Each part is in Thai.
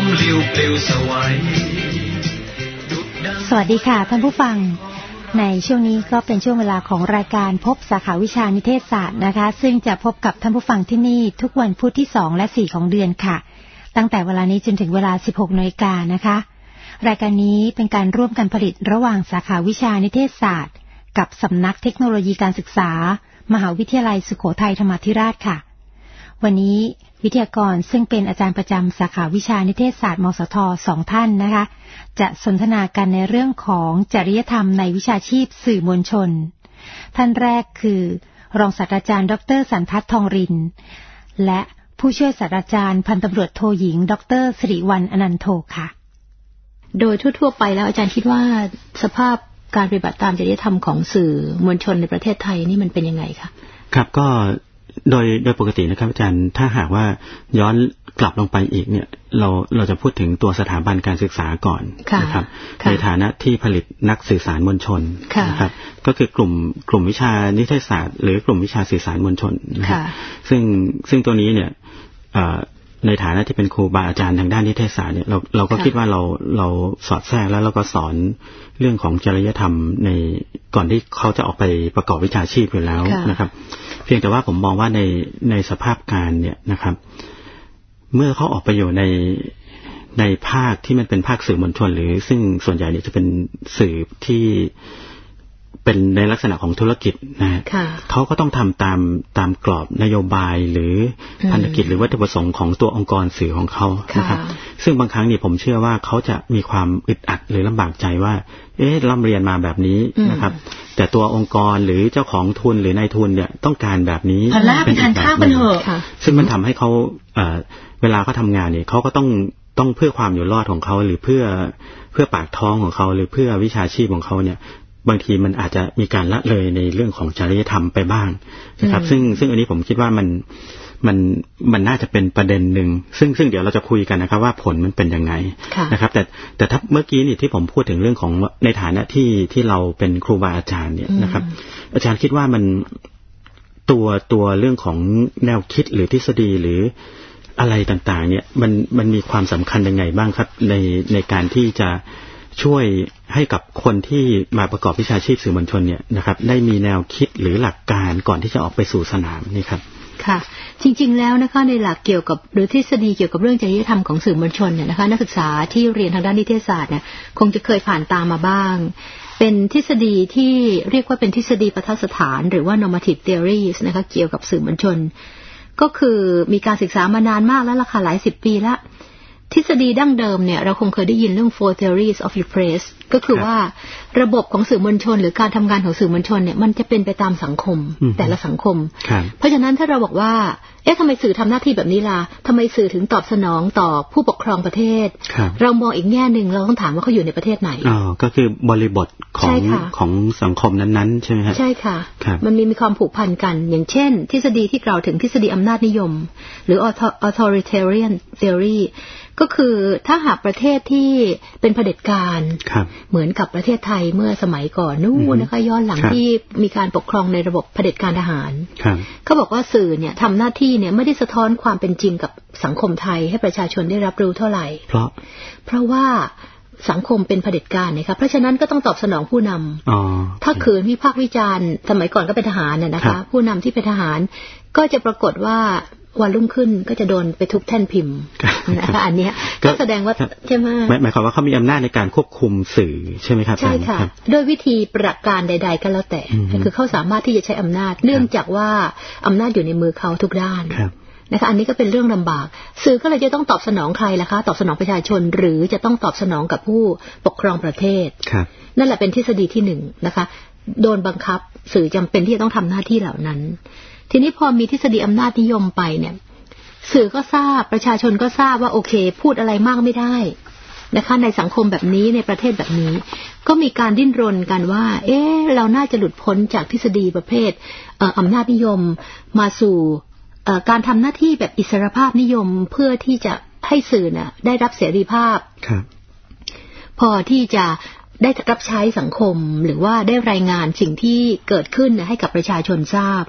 มเลี้ยวเปลวสวัยสวัสดีค่ะท่านผู้ฟังในช่วงนี้ก็เป็นช่วงเวลาของรายการพบสาขาวิชานิเทศศาสตร์นะคะซึ่งจะพบกับท่านผู้ฟังที่นี่ทุกวันพุธที่2และ4ของเดือนค่ะตั้งแต่เวลานี้จนถึงเวลา 16:00 น.นะคะรายการนี้เป็นการร่วมกันผลิตระหว่างสาขาวิชานิเทศศาสตร์กับสำนักเทคโนโลยีการศึกษามหาวิทยาลัยสุโขทัยธรรมาธิราชค่ะวันนี้วิทยากรซึ่งเป็นอาจารย์ประจำสาขาวิชานิเทศศาสตร์มสท2ท่านนะคะจะสนทนากันในเรื่องของจริยธรรมในวิชาชีพสื่อมวลชนท่านแรกคือรองศาสตราจารย์ดร.สันทัศน์ทองรินและผู้ช่วยศาสตราจารย์พันตำรวจโทหญิงดร.สิริวรรณอนันโทค่ะโดยทั่วๆไปแล้วอาจารย์คิดว่าสภาพการปฏิบัติตามจริยธรรมของสื่อมวลชนในประเทศไทยนี่มันเป็นยังไงคะครับก็โดยปกตินะครับอาจารย์ถ้าหากว่าย้อนกลับลงไปอีกเนี่ยเราจะพูดถึงตัวสถาบันการศึกษาก่อนนะครับในฐานะที่ผลิตนักสื่อสารมวลชนนะครับก็คือกลุ่มวิชานิเทศศาสตร์หรือกลุ่มวิชาสื่อสารมวลชนนะครับซึ่งตัวนี้เนี่ยในฐานะที่เป็นครูบาอาจารย์ทางด้านนิเทศศาสตร์เนี่ยเราก็คิดว่าเราสอดแทรกแล้วเราก็สอนเรื่องของจริยธรรมในก่อนที่เขาจะออกไปประกอบวิชาชีพอยู่แล้วนะครับเพียงแต่ว่าผมมองว่าในสภาพการเนี่ยนะครับเมื่อเขาออกไปอยู่ในภาคที่มันเป็นภาคสื่อมวลชนหรือซึ่งส่วนใหญ่เนี่ยจะเป็นสื่อที่เป็นในลักษณะของธุรกิจนะเขาก็ต้องทำตามกรอบนโยบายหรือพันธกิจหรือวัตถุประสงค์ของตัวองค์กรสื่อของเขานะครับซึ่งบางครั้งนี่ผมเชื่อว่าเขาจะมีความอึดอัดหรือลำบากใจว่าร่ำเรียนมาแบบนี้นะครับแต่ตัวองค์กรหรือเจ้าของทุนหรือนายทุนเนี่ยต้องการแบบนี้เป็นทานข้าวมันเหรอซึ่งมันทำให้เขาเวลาเขาทำงานเนี่ยเขาก็ต้องเพื่อความอยู่รอดของเขาหรือเพื่อปากท้องของเขาหรือเพื่อวิชาชีพของเขาเนี่ยบางทีมันอาจจะมีการละเลยในเรื่องของจริยธรรมไปบ้างนะครับซึ่งอันนี้ผมคิดว่ามันน่าจะเป็นประเด็นหนึ่งซึ่งเดี๋ยวเราจะคุยกันนะครับว่าผลมันเป็นยังไงนะครับแต่ถ้าเมื่อกี้นี่ที่ผมพูดถึงเรื่องของในฐานะที่เราเป็นครูบาอาจารย์เนี่ยนะครับอาจารย์คิดว่ามันตัวเรื่องของแนวคิดหรือทฤษฎีหรืออะไรต่างๆเนี่ยมันมีความสำคัญยังไงบ้างครับในการที่จะช่วยให้กับคนที่มาประกอบวิชาชีพสื่อมวลชนเนี่ยนะครับได้มีแนวคิดหรือหลักการก่อนที่จะออกไปสู่สนามนี่ครับค่ะจริงๆแล้วนะคะในหลักเกี่ยวกับหรือทฤษฎีเกี่ยวกับเรื่องจริยธรรมของสื่อมวลชนเนี่ยนะคะนักศึกษาที่เรียนทางด้านนิเทศศาสตร์เนี่ยคงจะเคยผ่านตามมาบ้างเป็นทฤษฎีที่เรียกว่าเป็นทฤษฎีประทัดสถานหรือว่า normative theories นะคะเกี่ยวกับสื่อมวลชนก็คือมีการศึกษามานานมากแล้วล่ะค่ะหลายสิบปีละทฤษฎีดั้งเดิมเนี่ยเราคงเคยได้ยินเรื่อง four theories of the press ก็คือว่าระบบของสื่อมวลชนหรือการทำงานของสื่อมวลชนเนี่ยมันจะเป็นไปตามสังคมแต่ละสังคมเพราะฉะนั้นถ้าเราบอกว่าทำไมสื่อทำหน้าที่แบบนี้ล่ะทำไมสื่อถึงตอบสนองต่อผู้ปกครองประเทศเรามองอีกแง่นึงเราต้องถามว่าเขาอยู่ในประเทศไหนก็คือบริบทของสังคมนั้นๆใช่ไหมครับใช่ค่ะมันมีความผูกพันกันอย่างเช่นทฤษฎีที่กล่าวถึงทฤษฎีอำนาจนิยมหรือ authoritarian theoryก็คือถ้าหากประเทศที่เป็นเผด็จการเหมือนกับประเทศไทยเมื่อสมัยก่อนนู่นนะคะย้อนหลังที่มีการปกครองในระบบเผด็จการทหารเขาบอกว่าสื่อเนี่ยทำหน้าที่เนี่ยไม่ได้สะท้อนความเป็นจริงกับสังคมไทยให้ประชาชนได้รับรู้เท่าไหร่เพราะว่าสังคมเป็นเผด็จการนะครับเพราะฉะนั้นก็ต้องตอบสนองผู้นำถ้าขืนวิพากษ์วิจารณ์สมัยก่อนก็เป็นทหารนะคะผู้นำที่เป็นทหารก็จะปรากฏว่าวันรุ่งขึ้นก็จะโดนไปทุบแท่นพิมพ์นะคะอันนี้ก็แสดงว่าใช่ไหมหมายความว่าเขามีอำนาจในการควบคุมสื่อใช่ไหมครับใช่ค่ะโดยวิธีประการใดๆก็แล้วแต่คือเขาสามารถที่จะใช้อำนาจเนื่องจากว่าอำนาจอยู่ในมือเขาทุกด้านนะคะอันนี้ก็เป็นเรื่องลำบากสื่อก็เลยจะต้องตอบสนองใครล่ะคะตอบสนองประชาชนหรือจะต้องตอบสนองกับผู้ปกครองประเทศนั่นแหละเป็นทฤษฎีที่หนึ่งนะคะโดนบังคับสื่อจำเป็นที่จะต้องทำหน้าที่เหล่านั้นทีนี้พอมีทฤษฎีอำนาจนิยมไปเนี่ยสื่อก็ทราบประชาชนก็ทราบว่าโอเคพูดอะไรมากไม่ได้นะคะในสังคมแบบนี้ในประเทศแบบนี้ก็มีการดิ้นรนกันว่าเราน่าจะหลุดพ้นจากทฤษฎีประเภทอำนาจนิยมมาสู่การทำหน้าที่แบบอิสรภาพนิยมเพื่อที่จะให้สื่อน่ะได้รับเสรีภาพพอที่จะได้รับใช้สังคมหรือว่าได้รายงานสิ่งที่เกิดขึ้นให้กับประชาชนทราบ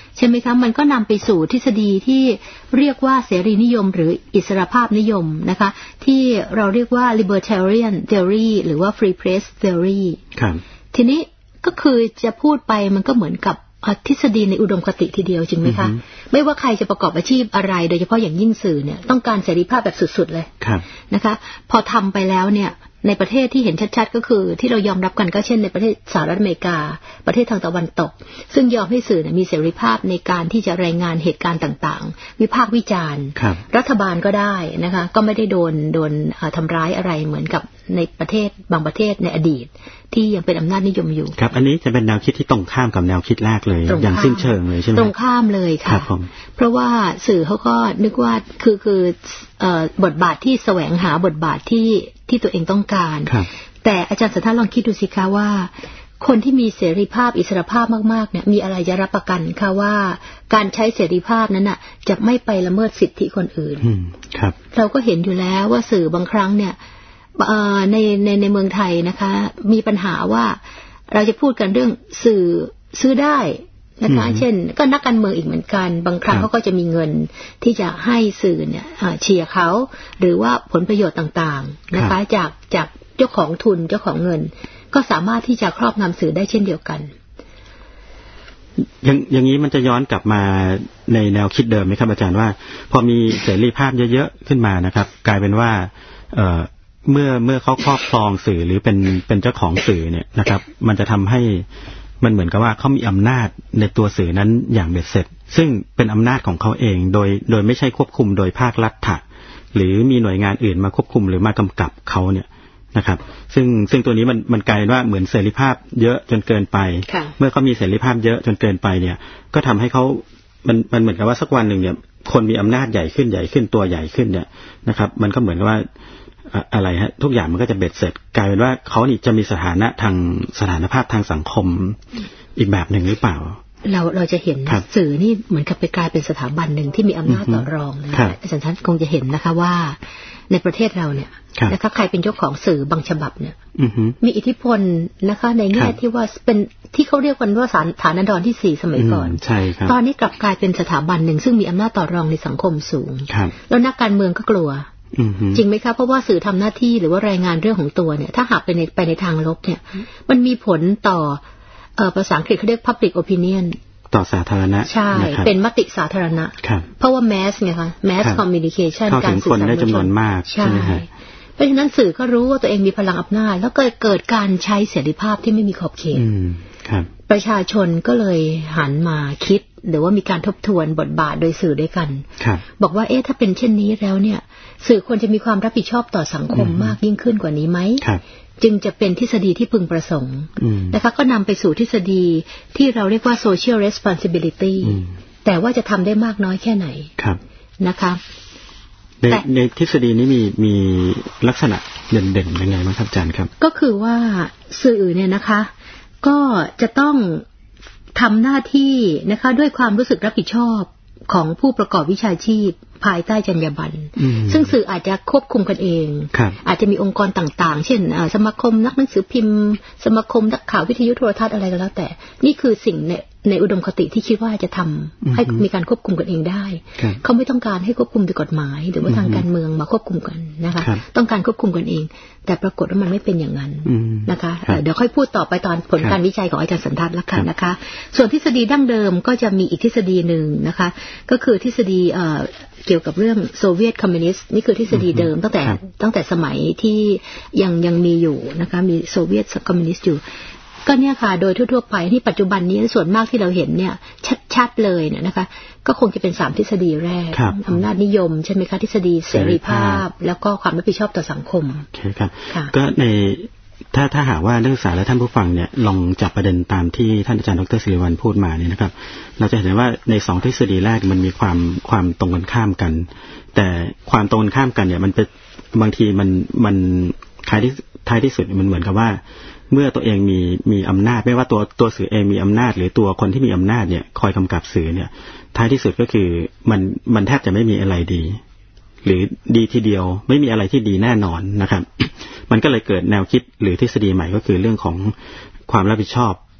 ใช่ไหมคะมันก็นำไปสู่ทฤษฎีที่เรียกว่าเสรีนิยมหรืออิสรภาพนิยมนะคะที่เราเรียกว่า libertarian theory หรือว่า free press theory ครับทีนี้ก็คือจะพูดไปมันก็เหมือนกับทฤษฎีในอุดมคติทีเดียวจริงไหมคะไม่ว่าใครจะประกอบอาชีพอะไรโดยเฉพาะอย่างยิ่งสื่อเนี่ยต้องการเสรีภาพแบบสุดๆเลยนะคะพอทำไปแล้วเนี่ยในประเทศที่เห็นชัดๆก็คือที่เรายอมรับกันก็เช่นในประเทศสหรัฐอเมริกาประเทศทางตะวันตกซึ่งยอมให้สื่อมีเสรีภาพในการที่จะรายงานเหตุการณ์ต่างๆวิพากษ์วิจารณ์รัฐบาลก็ได้นะคะก็ไม่ได้โดนทำร้ายอะไรเหมือนกับในประเทศบางประเทศในอดีตที่ยังเป็นอำนาจนิยมอยู่ครับอันนี้จะเป็นแนวคิดที่ตรงข้ามกับแนวคิดแรกเลยอย่างสิ้นเชิงเลยใช่ไหมตรงข้ามเลยค่ะเพราะว่าสื่อเขาก็นึกว่าคือบทบาทที่แสวงหาบทบาทที่ตัวเองต้องการแต่อาจารย์สันทัศน์ลองคิดดูสิคะว่าคนที่มีเสรีภาพอิสรภาพมากๆเนี่ยมีอะไรจะรับประกันคะว่าการใช้เสรีภาพนั้นน่ะจะไม่ไปละเมิดสิทธิคนอื่นครับเราก็เห็นอยู่แล้วว่าสื่อบางครั้งเนี่ยในเมืองไทยนะคะมีปัญหาว่าเราจะพูดกันเรื่องสื่อซื้อได้นะคะเช่นก็นักการเมืองอีกเหมือนกันบางครั้งเขาก็จะมีเงินที่จะให้สื่อเนี่ยเชียร์เขาหรือว่าผลประโยชน์ต่างๆนะคะจากเจ้าของทุนเจ้าของเงินก็สามารถที่จะครอบงำสื่อได้เช่นเดียวกันอย่างนี้มันจะย้อนกลับมาในแนวคิดเดิมไหมครับอาจารย์ว่าพอมีเสรีภาพเยอะๆขึ้นมานะครับกลายเป็นว่าเมื่อเขาครอบครองสื่อหรือเป็นเจ้าของสื่อเนี่ยนะครับมันจะทำให้มันเหมือนกับว่าเขามีอำนาจในตัวสื่อนั้นอย่างเบ็ดเสร็จซึ่งเป็นอำนาจของเขาเองโดยไม่ใช่ควบคุมโดยภาครัฐหรือมีหน่วยงานอื่นมาควบคุมหรือมากำกับเขาเนี่ยนะครับซึ่งตัวนี้มันกลายว่าเหมือนเสรีภาพเยอะจนเกินไปเมื่อเขามีเสรีภาพเยอะจนเกินไปเนี่ยก็ทำให้เขามันเหมือนกับว่าสักวันหนึ่งเนี่ยคนมีอำนาจใหญ่ขึ้นตัวใหญ่ขึ้นเนี่ยนะครับมันก็เหมือนกับว่าอะไรฮะทุกอย่างมันก็จะเบ็ดเสร็จกลายเป็นว่าเขานี่จะมีสถานะภาพทางสังคมอีกแบบหนึ่งหรือเปล่าเราจะเห็นสื่อนี่เหมือนกับไปกลายเป็นสถาบันหนึ่งที่มีอำนาจต่อรองนะอาจารย์ท่านคงจะเห็นนะคะว่าในประเทศเราเนี่ยนะคะใครเป็นเจ้าของสื่อบางฉบับเนี่ยมีอิทธิพลนะคะในแง่ที่ว่าเป็นที่เขาเรียกกันว่าฐานันดรที่4สมัยก่อนตอนนี้กลับกลายเป็นสถาบันหนึ่งซึ่งมีอำนาจต่อรองในสังคมสูงแล้วนักการเมืองก็กลัวจริงไหมคะเพราะว่าสื่อทำหน้าที่หรือว่ารายงานเรื่องของตัวเนี่ยถ้าหากไปในทางลบเนี่ยมันมีผลต่อภาษาอังกฤษเขาเรียก public opinion ต่อสาธารณะใช่เป็นมติสาธารณะเพราะว่า mass ไงคะ mass communication การสื่อสารได้จำนวนมากใช่เพราะฉะนั้นสื่อก็รู้ว่าตัวเองมีพลังอำนาจแล้วก็เกิดการใช้เสรีภาพที่ไม่มีขอบเขตประชาชนก็เลยหันมาคิดหรือว่ามีการทบทวนบทบาทโดยสื่อด้วยกันบอกว่าถ้าเป็นเช่นนี้แล้วเนี่ยสื่อควรจะมีความรับผิดชอบต่อสังคมมากยิ่งขึ้นกว่านี้ไหมจึงจะเป็นทฤษฎีที่พึงประสงค์นะคะก็นำไปสู่ทฤษฎีที่เราเรียกว่า social responsibility แต่ว่าจะทำได้มากน้อยแค่ไหนนะคะในทฤษฎีนี้มีลักษณะเด่นๆยังไงบ้างครับอาจารย์ครับก็คือว่าสื่อเนี่ยนะคะก็จะต้องทำหน้าที่นะคะด้วยความรู้สึกรับผิดชอบของผู้ประกอบวิชาชีพภายใต้จรรยาบรรณซึ่งสื่ออาจจะควบคุมกันเองอาจจะมีองค์กรต่างๆเช่นสมาคมนักหนังสือพิมพ์สมาคมนักข่าววิทยุโทรทัศน์อะไรก็แล้วแต่นี่คือสิ่งในอุดมคติที่คิดว่าจะทำให้มีการควบคุมกันเองได้เขาไม่ต้องการให้ควบคุมโดยกฎหมายหรือว่าทางการเมืองมาควบคุมกันนะคะต้องการควบคุมกันเองแต่ปรากฏว่ามันไม่เป็นอย่างนั้นนะคะเดี๋ยวค่อยพูดต่อไปตอนผลการวิจัยของอาจารย์สันทัศน์ละกันนะคะส่วนทฤษฎีดั้งเดิมก็จะมีอีกทฤษฎีหนึ่งนะคะก็คือทฤษฎีเกี่ยวกับเรื่องโซเวียตคอมมิวนิสต์นี่คือทฤษฎีเดิมตั้งแต่สมัยที่ยังมีอยู่นะคะมีโซเวียตคอมมิวนิสต์อยู่ก็เนี่ยค่ะโดยทั่วๆไปที่ปัจจุบันนี้ส่วนมากที่เราเห็นเนี่ยชัดๆเลยเนี่ยนะคะก็คงจะเป็น3ทฤษฎีแรกอำนาจนิยมใช่ไหมคะทฤษฎีเสรีภาพแล้วก็ความรับผิดชอบต่อสังคมใช่ครับก็ในถ้าหากว่านักศึกษาและท่านผู้ฟังเนี่ยลองจับประเด็นตามที่ท่านอาจารย์ดร.ศิริวัลย์พูดมาเนี่ยนะครับเราจะเห็นว่าใน2ทฤษฎีแรกมันมีความตรงกันข้ามกันแต่ความตรงกันข้ามกันเนี่ยมันเป็นบางทีมันท้ายที่สุดมันเหมือนกับว่าเมื่อตัวเองมีอำนาจไม่ว่าตัวสื่อเองมีอำนาจหรือตัวคนที่มีอำนาจเนี่ยคอยกำกับสื่อเนี่ยท้ายที่สุดก็คือมันแทบจะไม่มีอะไรดีหรือดีทีเดียวไม่มีอะไรที่ดีแน่นอนนะครับมันก็เลยเกิดแนวคิดหรือทฤษฎีใหม่ก็คือเรื่องของความรับผิดชอบ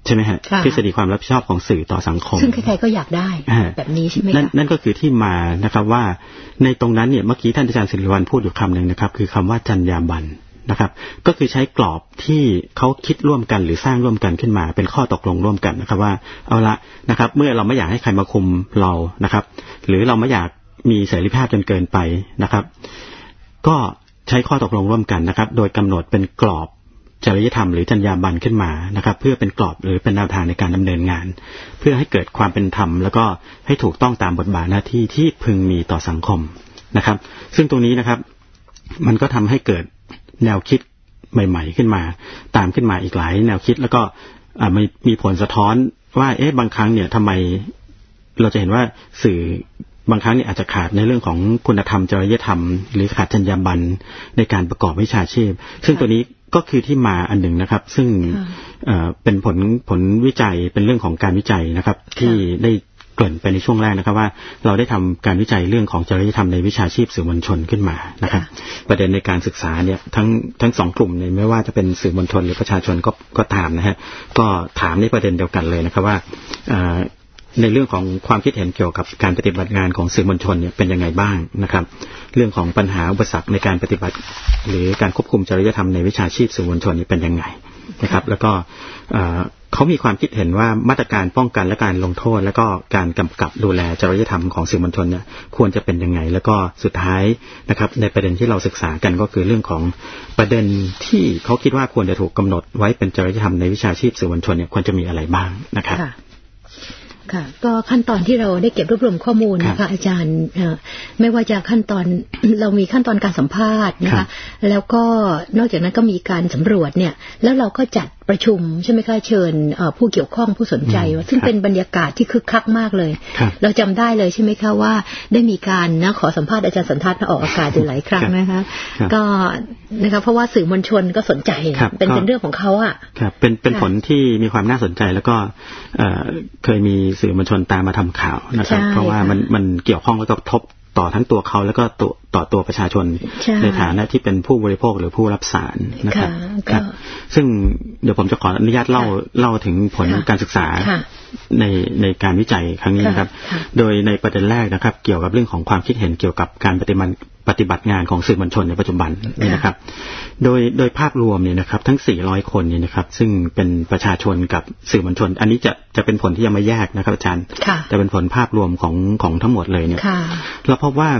ใช่ไหมฮะทฤษฎีความรับผิดชอบของสื่อต่อสังคมซึ่งใครๆก็อยากได้แบบนี้ใช่ไหมคะนั่นก็คือที่มานะครับว่าในตรงนั้นเนี่ยเมื่อกี้ท่านอาจารย์ศิริวัลย์พูดอยู่คำหนึ่งนะครับคือคำว่าจรรยาบรรณนะครับก็คือใช้กรอบที่เขาคิดร่วมกันหรือสร้างร่วมกันขึ้นมาเป็นข้อตกลงร่วมกันนะครับว่าเอาละนะครับเมื่อเราไม่อยากให้ใครมาคุมเรานะครับหรือเราไม่อยากมีเสรีภาพจนเกินไปนะครับก็ใช้ข้อตกลงร่วมกันนะครับโดยกำหนดเป็นกรอบจริยธรรมหรือจรรยาบรรณขึ้นมานะครับเพื่อเป็นกรอบหรือเป็นแนวทางในการดำเนินงานเพื่อให้เกิดความเป็นธรรมแล้วก็ให้ถูกต้องตามบทบาทหน้าที่ที่พึงมีต่อสังคมนะครับซึ่งตรงนี้นะครับมันก็ทำให้เกิดแนวคิดใหม่ๆขึ้นมาตามขึ้นมาอีกหลายแนวคิดแล้วก็มีผลสะท้อนว่าบางครั้งเนี่ยทำไมเราจะเห็นว่าสื่อบางครั้งเนี่ยอาจจะขาดในเรื่องของคุณธรรมจริยธรรมหรือขาดจรรยาบรรณในการประกอบวิชาชีพซึ่งตัวนี้ก็คือที่มาอันหนึ่งนะครับซึ่งเป็นผลวิจัยเป็นเรื่องของการวิจัยนะครับที่ได้เกริ่นไปในช่วงแรกนะครับว่าเราได้ทำการวิจัยเรื่องของจริยธรรมในวิชาชีพสื่อมวลชนขึ้นมานะครับประเด็นในการศึกษาเนี่ยทั้งสองกลุ่มเนี่ยไม่ว่าจะเป็นสื่อมวลชนหรือประชาชนก็ตามนะฮะก็ถามในประเด็นเดียวกันเลยนะครับว่าในเรื่องของความคิดเห็นเกี่ยวกับการปฏิบัติงานของสื่อมวลชนเนี่ยเป็นยังไงบ้างนะครับเรื่องของปัญหาอุปสรรคในการปฏิบัติหรือการควบคุมจริยธรรมในวิชาชีพสื่อมวลชนนี่เป็นยังไงนะครับแล้วก็เขามีความคิดเห็นว่ามาตรการป้องกันและการลงโทษแล้วก็การกำกับดูแลจริยธรรมของสื่อมวลชนเนี่ยควรจะเป็นยังไงแล้วก็สุดท้ายนะครับในประเด็นที่เราศึกษากันก็คือเรื่องของประเด็นที่เขาคิดว่าควรจะถูกกำหนดไว้เป็นจริยธรรมในวิชาชีพสื่อมวลชนเนี่ยควรจะมีอะไรบ้างนะครับค่ะก็ขั้นตอนที่เราได้เก็บรวบรวมข้อมูลนะคะอาจารย์ไม่ว่าจะขั้นตอน เรามีขั้นตอนการสัมภาษณ์นะคะแล้วก็นอกจากนั้นก็มีการสำรวจเนี่ยแล้วเราก็จัดประชุมใช่ไหมคะเชิญผู้เกี่ยวข้องผู้สนใจซึ่งเป็นบรรยากาศที่คึกคักมากเลยเราจำได้เลยใช่ไหมคะว่าได้มีการขอสัมภาษณ์อาจารย์สันทัศน์ออกอากาศอยู่หลายครั้งนะคะก็นะคะเพราะว่าสื่อมวลชนก็สนใจเป็นเรื่องของเขาอ่ะครับเป็นผลที่มีความน่าสนใจแล้วก็เคยมีสื่อมวลชนตามมาทำข่าวนะครับเพราะว่ามันเกี่ยวข้องแล้วก็กระทบต่อทั้งตัวเขาแล้วก็ต่อตัวประชาชนในฐานะที่เป็นผู้บริโภคหรือผู้รับสารนะครับซึ่งเดี๋ยวผมจะขออนุญาตเล่าถึงผลการศึกษาในการวิจัยครั้งนี้นะครับโดยในประเด็นแรกนะครับเกี่ยวกับเรื่องของความคิดเห็นเกี่ยวกับการปฏิบัติงานของสื่อมวลชนในปัจจุบันนี่นะครับโดยภาพรวมเนี่ยนะครับทั้ง400คนเนี่ยนะครับซึ่งเป็นประชาชนกับสื่อมวลชนอันนี้จะเป็นผลที่ยังไม่แยกนะครับอาจารย์จะเป็นผลภาพรวมของทั้งหมดเลยเนี่ยเราพบว่า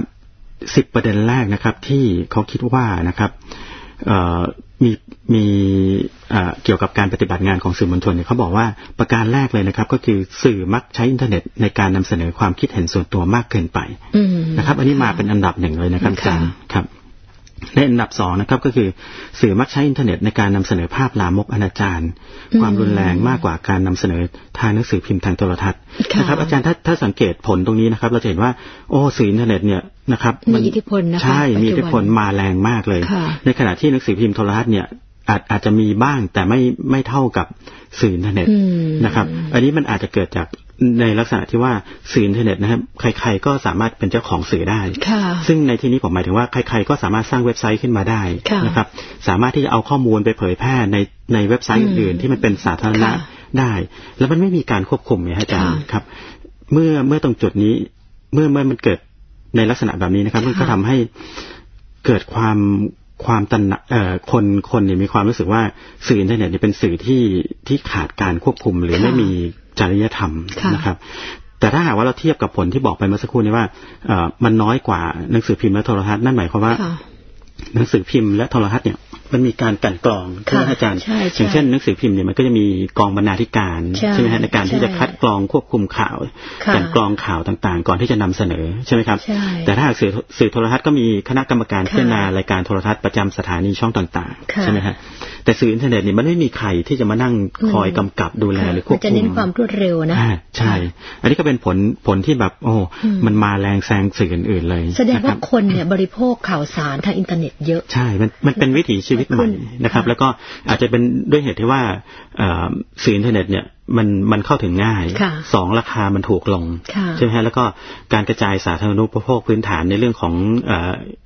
10ประเด็นแรกนะครับที่เขาคิดว่านะครับมีเกี่ยวกับการปฏิบัติงานของสื่อมวลชนเนี่ยเขาบอกว่าประการแรกเลยนะครับก็คือสื่อมักใช้อินเทอร์เน็ตในการนำเสนอความคิดเห็นส่วนตัวมากเกินไปนะครับอันนี้มาเป็นอันดับหนึ่งเลยนะครับอาจารย์ครับและอันดับ2นะครับก็คือสื่อมักใช้อินเทอร์เน็ตในการนำเสนอภาพลามกอนาจารความรุนแรงมากกว่าการนำเสนอทางหนังสือพิมพ์ทางโทรทัศน์นะครับอาจารย์ถ้าสังเกตผลตรงนี้นะครับเราจะเห็นว่าสื่ออินเทอร์เน็ตเนี่ยนะครับมีอิทธิพลนะคะใช่มีอิทธิพลมาแรงมากเลยในขณะที่หนังสือพิมพ์โทรทัศน์เนี่ยอาจจะมีบ้างแต่ไม่เท่ากับสื่ออินเทอร์เน็ตนะครับอันนี้มันอาจจะเกิดจากในลักษณะที่ว่าสื่ออินเทอร์เน็ตนะครับใครๆก็สามารถเป็นเจ้าของสื่อได้ซึ่งในที่นี้ผมหมายถึงว่าใครๆก็สามารถสร้างเว็บไซต์ขึ้นมาได้นะครับสามารถที่จะเอาข้อมูลไปเผยแพร่ในเว็บไซต์อื่นๆที่มันเป็นสาธารณะได้แล้วมันไม่มีการควบคุมเนี่ยอาจารย์ครับเมื่อตรงจุดนี้เมื่อมันเกิดในลักษณะแบบนี้นะครับมันก็ทำให้เกิดความตระหนักคนเนี่ยมีความรู้สึกว่าสื่ออินเทอร์เน็ตเนี่ยเป็นสื่อที่ขาดการควบคุมหรือไม่มีจริยธรรมนะครับแต่ถ้าหากว่าเราเทียบกับผลที่บอกไปเมื่อสักครู่นี้ว่ามันน้อยกว่าหนังสือพิมพ์และโทรทัศน์นั่นหมายความว่าหนังสือพิมพ์และโทรทัศน์เนี่ยมันมีการกลั่นกรองใช่ไหมอาจารย์อย่างเช่นหนังสือพิมพ์เนี่ยมันก็จะมีกองบรรณาธิการใช่ไหมฮะในการที่จะคัดกรองควบคุมข่าวกลั่นกรองข่าวต่างๆก่อนที่จะนำเสนอใช่ไหมครับแต่ถ้าหากสื่อโทรทัศน์ก็มีคณะกรรมการพิจารณารายการโทรทัศน์ประจำสถานีช่องต่างๆใช่ไหมฮะแต่สื่ออินเทอร์เน็ตเนี่ยมันไม่มีใครที่จะมานั่งคอยกำกับดูแลหรือควบคุมจะเน้นความรวดเร็วนะใช่อันนี้ก็เป็นผลที่แบบมันมาแรงแซงสื่ออื่นๆเลยแสดงว่าคนเนี่ยบริโภคข่าวสารทางอินเทอร์เน็ตเยอะใช่มันเป็นวิถีชีวิตใหม่นะครับแล้วก็อาจจะเป็นด้วยเหตุที่ว่าสื่ออินเทอร์เน็ตเนี่ยมันเข้าถึงง่าย2ราคามันถูกลงใช่ไหมฮะแล้วก็การกระจายสาธารณูปโภคพื้นฐานในเรื่องของ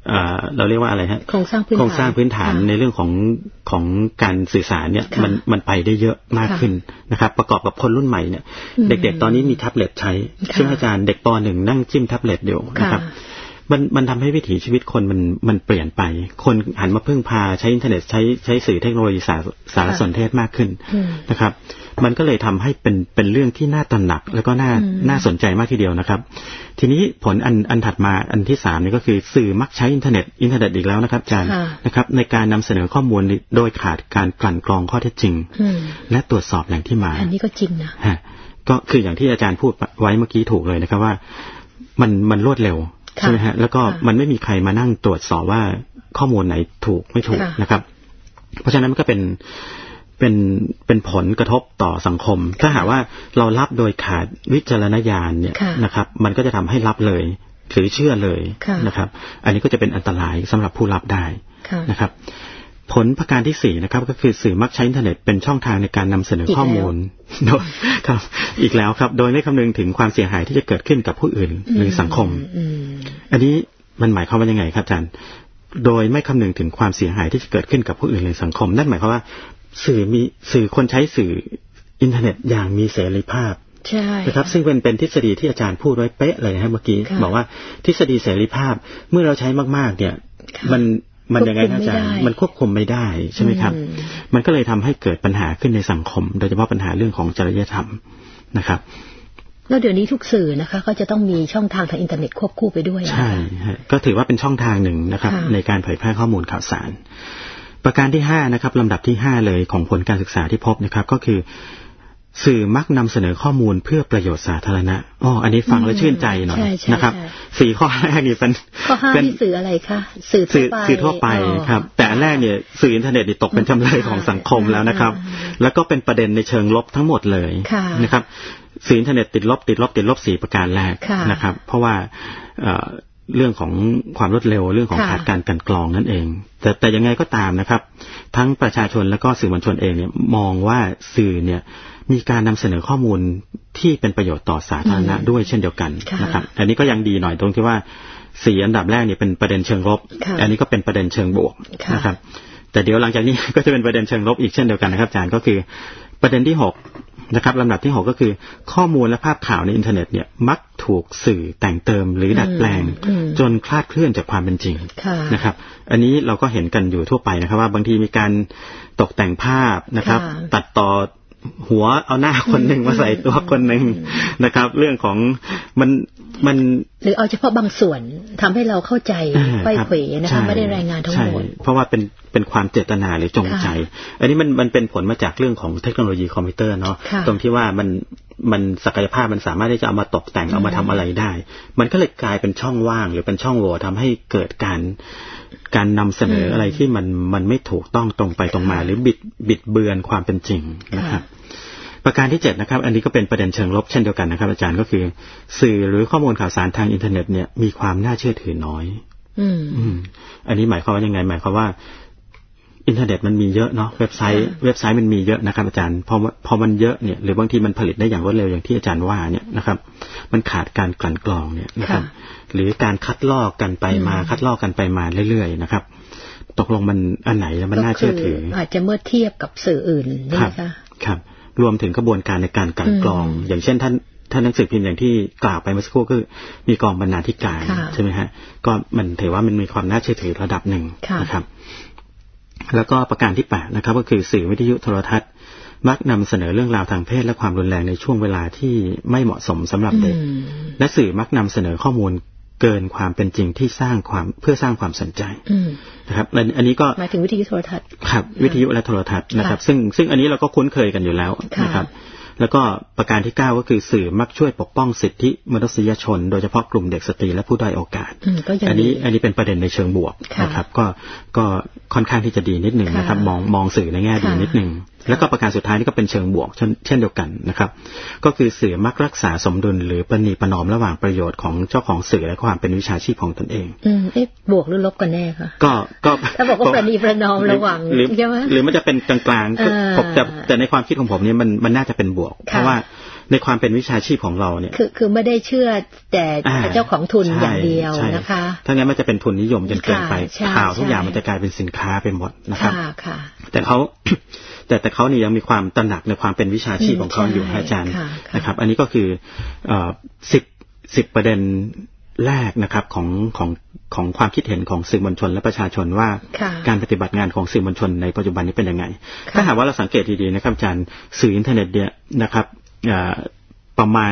เราเรียกว่าอะไรฮะโครงสร้างพื้นฐานในเรื่องของการสื่อสารเนี่ยมันไปได้เยอะมากขึ้นนะครับประกอบกับคนรุ่นใหม่เนี่ยเด็กๆตอนนี้มีแท็บเล็ตใช้ซึ่งอาจารย์เด็กป .1 นั่งจิ้มแท็บเล็ตอยู่นะครับมันทำให้วิถีชีวิตคนมันเปลี่ยนไปคนหันมาพึ่งพาใช้อินเทอร์เน็ตใช้สื่อเทคโนโลยีสารสนเทศมากขึ้นนะครับมันก็เลยทำให้เป็นเรื่องที่น่าตระหนักแล้วก็น่าสนใจมากทีเดียวนะครับทีนี้ผลอันถัดมาอันที่3นี่ก็คือสื่อมักใช้อินเทอร์เน็ตอีกแล้วนะครับอาจารย์นะครับในการนำเสนอข้อมูลโดยขาดการกลั่นกรองข้อเท็จจริงและตรวจสอบแหล่งที่มาอันนี้ก็จริงนะก็คืออย่างที่อาจารย์พูดไว้เมื่อกี้ถูกเลยนะครับว่ามันรวดเร็วใช่ไหมฮะแล้วก็มันไม่มีใครมานั่งตรวจสอบว่าข้อมูลไหนถูกไม่ถูกนะครับเพราะฉะนั้นมันก็เป็นผลกระทบต่อสังคมถ้าหากว่าเรารับโดยขาดวิจารณญาณเนี่ยนะครับมันก็จะทำให้รับเลยหรือเชื่อเลยนะครับอันนี้ก็จะเป็นอันตรายสำหรับผู้รับได้นะครับผลประการที่4นะครับก็คือสื่อมักใช้อินเทอร์เน็ตเป็นช่องทางในการนำเสนอข้อมูลโดยครับอีกแล้วครับโดยไม่คำนึงถึงความเสียหายที่จะเกิดขึ้นกับผู้อื่นหรือสังคมอันนี้มันหมายความว่ายังไงครับอาจารย์โดยไม่คำนึงถึงความเสียหายที่จะเกิดขึ้นกับผู้อื่นหรือสังคมนั่นหมายความว่าสื่อคนใช้สื่ออินเทอร์เน็ตอย่างมีเสรีภาพใช่นะครับซึ่งเป็นทฤษฎีที่อาจารย์พูดไว้เป๊ะเลยนะเมื่อกี้บอกว่าทฤษฎีเสรีภาพเมื่อเราใช้มากๆเนี่ยมันยังไงนะอาจารย์มันควบคุมไม่ได้ใช่ไหมครับมันก็เลยทำให้เกิดปัญหาขึ้นในสังคมโดยเฉพาะปัญหาเรื่องของจริยธรรมนะครับแล้วเดี๋ยวนี้ทุกสื่อนะคะก็จะต้องมีช่องทางทางอินเทอร์เน็ตควบคู่ไปด้วยใช่ก็ถือว่าเป็นช่องทางหนึ่งนะครับในการเผยแพร่ข้อมูลข่าวสารประการที่5นะครับลำดับที่5เลยของผลการศึกษาที่พบนะครับก็คือสื่อมักนำเสนอข้อมูลเพื่อประโยชน์สาธารณะอันนี้ฟังแล้วชื่นใจหน่อยนะครับ4ข้อแรกนี่เป็นข้อ5ที่สื่ออะไรคะสื่อทั่วไปครับแต่อันแรกเนี่ยสื่ออินเทอร์เน็ตนี่ตกเป็นจำเลยของสังคมแล้วนะครับแล้วก็เป็นประเด็นในเชิงลบทั้งหมดเลยนะครับสื่ออินเทอร์เน็ตติดลบ4ประการแรกนะครับเพราะว่าเรื่องของความรวดเร็วเรื่องของขาดการกลั่นกรองนั่นเองแต่ยังไงก็ตามนะครับทั้งประชาชนและก็สื่อมวลชนเองเนี่ยมองว่าสื่อเนี่ยมีการนำเสนอข้อมูลที่เป็นประโยชน์ต่อสาธารณะด้วยเช่นเดียวกันนะครับอันนี้ก็ยังดีหน่อยตรงที่ว่า4อันดับแรกเนี่ยเป็นประเด็นเชิงลบอันนี้ก็เป็นประเด็นเชิงบวกนะครับแต่เดี๋ยวหลังจากนี้ก็จะเป็นประเด็นเชิงลบอีกเช่นเดียวกันนะครับอาจารย์ก็คือประเด็นที่6นะครับลำดับที่6ก็คือข้อมูลและภาพข่าวในอินเทอร์เน็ตเนี่ยมักถูกสื่อแต่งเติมหรือดัดแปลงจนคลาดเคลื่อนจากความเป็นจริงนะครับอันนี้เราก็เห็นกันอยู่ทั่วไปนะครับว่าบางทีมีการตกแต่งภาพนะครับตัดต่อหัวเอาหน้าคนหนึ่งมาใส่ตัวคนหนึ่งนะครับเรื่องของมันหรือเอาเฉพาะบางส่วนทำให้เราเข้าใจไปเขวนะคะไม่ได้รายงานทั้งหมดเพราะว่าเป็นความเจตนาหรือจงใจอันนี้มันเป็นผลมาจากเรื่องของเทคโนโลยีคอมพิวเตอร์เนาะตรงที่ว่ามันศักยภาพมันสามารถที่จะเอามาตกแต่งเอามาทำอะไรได้มันก็เลยกลายเป็นช่องว่างหรือเป็นช่องโหว่ทำให้เกิดการนำเสนออะไรที่มันไม่ถูกต้องตรงไปตรงมาหรือบิดเบือนความเป็นจริงนะครับประการที่7นะครับอันนี้ก็เป็นประเด็นเชิงลบเช่นเดียวกันนะครับอาจารย์ก็คือสื่อหรือข้อมูลข่าวสารทางอินเทอร์เน็ตเนี่ยมีความน่าเชื่อถือน้อยอันนี้หมายความว่ายังไงหมายความว่าอินเทอร์เน็ตมันมีเยอะเนาะเว็บไซต์มันมีเยอะนะครับอาจารย์พอมันเยอะเนี่ยหรือบางทีมันผลิตได้อย่างรวดเร็วอย่างที่อาจารย์ว่าเนี่ยนะครับมันขาดการกลั่นกรองเนี่ยนะครับหรือการคัดลอกกันไปมาเรื่อยๆนะครับตกลงมันอันไหนแล้วมันน่าเชื่อถืออาจจะเมื่อเทียบกับสื่ออื่นนะคะครับรวมถึงกระบวนการในการกลั่นกรองอย่างเช่นท่านหนังสือพิมพ์อย่างที่กล่าวไปเมื่อสักครู่ก็มีกองบรรณาธิการใช่ไหมฮะก็มันถือว่ามันมีความน่าเชื่อถือระดับหนึ่งนะครับแล้วก็ประการที่8นะครับก็คือสื่อวิทยุโทรทัศน์มักนำเสนอเรื่องราวทางเพศและความรุนแรงในช่วงเวลาที่ไม่เหมาะสมสำหรับเด็กและสื่อมักนำเสนอข้อมูลเกินความเป็นจริงที่เพื่อสร้างความสนใจนะครับอันนี้ก็หมายถึงวิทยุโทรทัศน์ครับวิทยุและโทรทัศน์นะครับซึ่งอันนี้เราก็คุ้นเคยกันอยู่แล้วนะครับแล้วก็ประการที่9ก็คือสื่อมักช่วยปกป้องสิทธิมนุษยชนโดยเฉพาะกลุ่มเด็กสตรีและผู้ด้อยโอกาสอันนี้เป็นประเด็นในเชิงบวกนะครับก็ค่อนข้างที่จะดีนิดนึงนะครับมองสื่อในแง่ดีนิดนึงแล้วก็ประการสุดท้ายนี่ก็เป็นเชิงบวกเช่นเดียวกันนะครับก็คือสื่อมักรักษาสมดุลหรือประนีประนอมระหว่างประโยชน์ของเจ้าของสื่อและความเป็นวิชาชีพของตนเองบวกหรือลบกันแน่คะก็ถ้าบอกว่าประนีประนอมระหว่างหรือมันจะเป็นกลางๆแต่ในความคิดของผมเนี่ยมันน่าจะเป็นบวกเพราะว่าในความเป็นวิชาชีพของเราเนี่ยคือไม่ได้เชื่อแต่เจ้าของทุนอย่างเดียวนะคะถ้างั้นมันจะเป็นทุนนิยมจนเกินไปข่าวทุกอย่างมันจะกลายเป็นสินค้าไปหมดนะครับแต่เขานี่ยังมีความตระหนักในความเป็นวิชาชีพของเขาอยู่อาจารย์นะครับอันนี้ก็คือ10ประเด็นแรกนะครับของความคิดเห็นของสื่อมวลชนและประชาชนว่าการปฏิบัติงานของสื่อมวลชนในปัจจุบันนี้เป็นยังไงถ้าหากว่าเราสังเกตดีๆนะครับอาจารย์สื่ออินเทอร์เน็ตเนี่ยนะครับประมาณ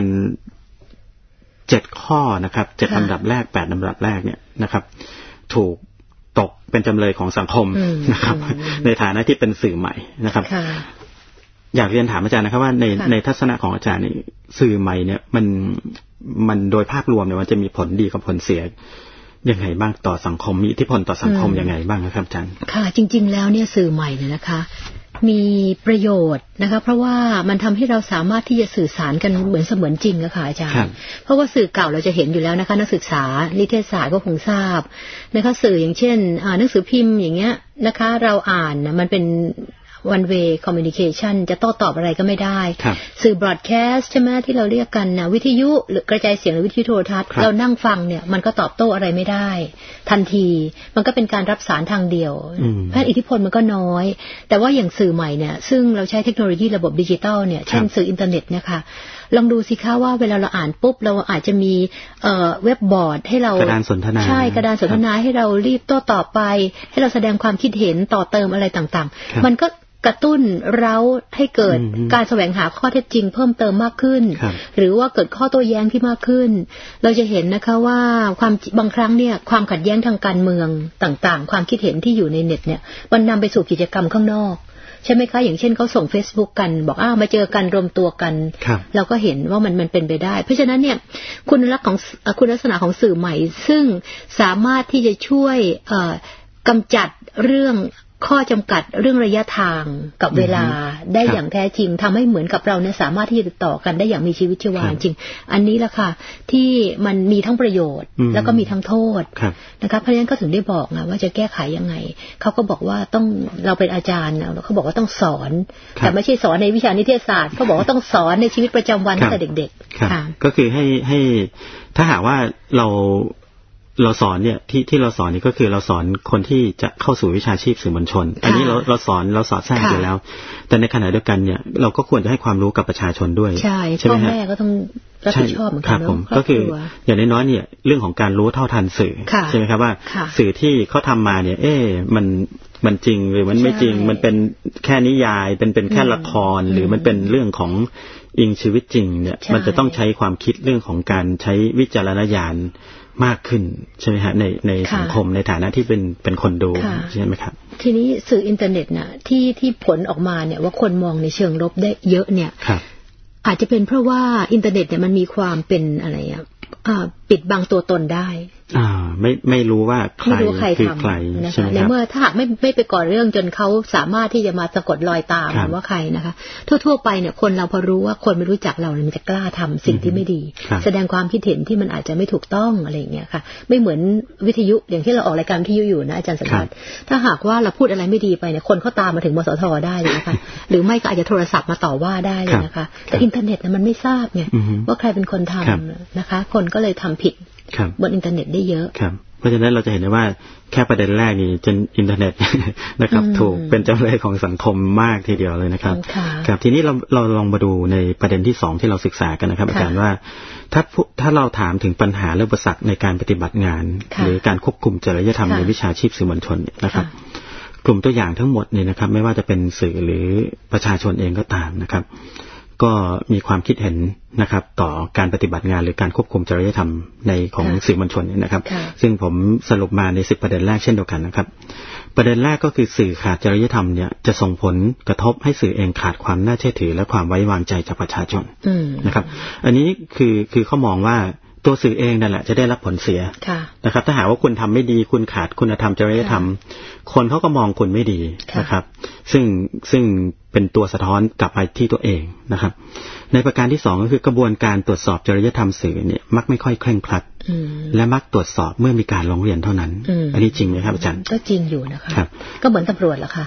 7ข้อนะครับ7ลำดับแรก8ลำดับแรกเนี่ยนะครับถูกตกเป็นจำเลยของสังคมนะครับในฐานะที่เป็นสื่อใหม่นะครับอยากเรียนถามอาจารย์นะครับว่าในทัศนะของอาจารย์นี่สื่อใหม่เนี่ยมันโดยภาพรวมเนี่ยมันจะมีผลดีกับผลเสียยังไงบ้างต่อสังคมมีอิทธิพลต่อสังคมยังไงบ้างครับอาจารย์ค่ะจริงๆแล้วเนี่ยสื่อใหม่เนี่ยนะคะมีประโยชน์นะคะเพราะว่ามันทำให้เราสามารถที่จะสื่อสารกันเหมือนเสมือนจริงอะค่ะอาจารย์เพราะว่าสื่อเก่าเราจะเห็นอยู่แล้วนะคะนักศึกษานิเทศศาสตร์ก็คงทราบนะคะสื่ออย่างเช่นหนังสือพิมพ์อย่างเงี้ยนะคะเราอ่านมันเป็นone way communication จะโต้ตอบอะไรก็ไม่ได้สื่อ broadcast ใช่ไหมที่เราเรียกกันนะวิทยุหรือกระจายเสียงหรือวิทยุโทรทัศน์เรานั่งฟังเนี่ยมันก็ตอบโต้อะไรไม่ได้ทันทีมันก็เป็นการรับสารทางเดียวเพราะอิทธิพลมันก็น้อยแต่ว่าอย่างสื่อใหม่เนี่ยซึ่งเราใช้เทคโนโลยีระบบดิจิตอลเนี่ยเช่นสื่ออินเทอร์เน็ตนะคะลองดูสิคะว่าเวลาเราอ่านปุ๊บเราอาจจะมีเว็บบอร์ดให้เรากระดานสนทนาใช่กระดานสนทนาให้เรารีบโต้ตอบไปให้เราแสดงความคิดเห็นต่อเติมอะไรต่างๆมันก็กระตุ้นเร้าให้เกิดการแสวงหาข้อเท็จจริงเพิ่มเติมมากขึ้นหรือว่าเกิดข้อโต้แย้งที่มากขึ้นเราจะเห็นนะคะว่าบางครั้งเนี่ยความขัดแย้งทางการเมืองต่างๆความคิดเห็นที่อยู่ในเน็ตเนี่ยมันนำไปสู่กิจกรรมข้างนอกใช่ไหมคะอย่างเช่นเขาส่ง Facebook กันบอกมาเจอกันรวมตัวกันเราก็เห็นว่ามันเป็นไปได้เพราะฉะนั้นเนี่ยคุณลักษณะของสื่อใหม่ซึ่งสามารถที่จะช่วยกำจัดเรื่องข้อจำกัดเรื่องระยะทางกับเวลาได้อย่างแท้จริงทำให้เหมือนกับเราเนี่ยสามารถที่จะติดต่อกันได้อย่างมีชีวิตชีวาจริงอันนี้แหละค่ะที่มันมีทั้งประโยชน์แล้วก็มีทั้งโทษนะคะเพราะฉะนั้นก็ถึงได้บอกนะว่าจะแก้ไขยังไงเขาก็บอกว่าต้องเราเป็นอาจารย์เขาบอกว่าต้องสอนแต่ไม่ใช่สอนในวิชานิเทศศาสตร์เขาบอกว่าต้องสอนในชีวิตประจำวันตั้งแต่เด็กๆก็คือให้ถ้าหากว่าเราสอนเนี่ยที่เราสอนนี่ก็คือเราสอนคนที่จะเข้าสู่วิชาชีพสื่อมวลชนอันนี้เราสอนแทรกอยู่แล้วแต่ในขณะเดียวกันเนี่ยเราก็ควรจะให้ความรู้กับประชาชนด้วยใช่พ่อแม่ก็ต้องรับผิดชอบเหมือนกันก็คืออย่างน้อยๆเนี่ยเรื่องของการรู้เท่าทันสื่อใช่ไหมครับว่าสื่อที่เขาทำมาเนี่ยมันจริงหรือมันไม่จริงมันเป็นแค่นิยายเป็นแค่ละครหรือมันเป็นเรื่องของอิงชีวิตจริงเนี่ยมันจะต้องใช้ความคิดเรื่องของการใช้วิจารณญาณมากขึ้นใช่ไหมฮะในสังคมในฐานะที่เป็นคนดูใช่ไหมครับทีนี้สื่ออินเทอร์เน็ตน่ะที่ผลออกมาเนี่ยว่าคนมองในเชิงลบได้เยอะเนี่ยอาจจะเป็นเพราะว่าอินเทอร์เน็ตเนี่ยมันมีความเป็นอะไรปิดบังตัวตนได้ไม่รู้ว่าใครคือใครนะคะในเมื่อถ้าหากไม่ไปก่อเรื่องจนเขาสามารถที่จะมาสะกดรอยตามว่าใครนะคะทั่วๆไปเนี่ยคนเราพอรู้ว่าคนไม่รู้จักเราเนี่ยมันจะกล้าทำสิ่งที่ไม่ดีแสดงความคิดเห็นที่มันอาจจะไม่ถูกต้องอะไรอย่างเงี้ยค่ะไม่เหมือนวิทยุอย่างที่เราออกรายการวิทยุอยู่นะอาจารย์สัมพันธ์ถ้าหากว่าเราพูดอะไรไม่ดีไปเนี่ยคนเขาตามมาถึงมสท.ได้เลยนะคะหรือไม่ก็อาจจะโทรศัพท์มาต่อว่าได้เลยนะคะแต่อินเทอร์เน็ตมันไม่ทราบไงว่าใครเป็นคนทำนะคะคนก็เลยทำผิดบนอินเทอร์เน็ตได้เยอะเพราะฉะนั้นเราจะเห็นได้ว่าแค่ประเด็นแรกนี้จนอินเทอร์เน็ตนะครับถูกเป็นจำเลยของสังคมมากทีเดียวเลยนะครับครับทีนี้เราลองมาดูในประเด็นที่2ที่เราศึกษากันนะครับอาจารย์ว่าถ้าเราถามถึงปัญหาและอุปสรรคในการปฏิบัติงานหรือการควบคุมจริยธรรมในวิชาชีพสื่อมวลชนนะครับกลุ่มตัวอย่างทั้งหมดนี่นะครับไม่ว่าจะเป็นสื่อหรือประชาชนเองก็ตามนะครับก็มีความคิดเห็นนะครับต่อการปฏิบัติงานหรือการควบคุมจริยธรรมในของสื่อมวลชนนะครับซึ่งผมสรุปมาใน10ประเด็นแรกเช่นเดียวกันนะครับประเด็นแรกก็คือสื่อขาดจริยธรรมเนี่ยจะส่งผลกระทบให้สื่อเองขาดความน่าเชื่อถือและความไว้วางใจจากประชาชนนะครับอันนี้คือเขามองว่าตัวสื่อเองนั่นแหละจะได้รับผลเสียนะครับถ้าหากว่าคุณทำไม่ดีคุณขาดคุณธรรมจริยธรรมคนเขาก็มองคุณไม่ดีนะครับซึ่งเป็นตัวสะท้อนกลับไปที่ตัวเองนะครับในประการที่2ก็คือกระบวนการตรวจสอบจริยธรรมสื่อเนี่ยมักไม่ค่อยเคร่งครัดและมักตรวจสอบเมื่อมีการร้องเรียนเท่านั้นอันนี้จริงไหมครับอาจารย์ก็จริงอยู่นะคะก็เหมือนตำรวจแหละค่ะ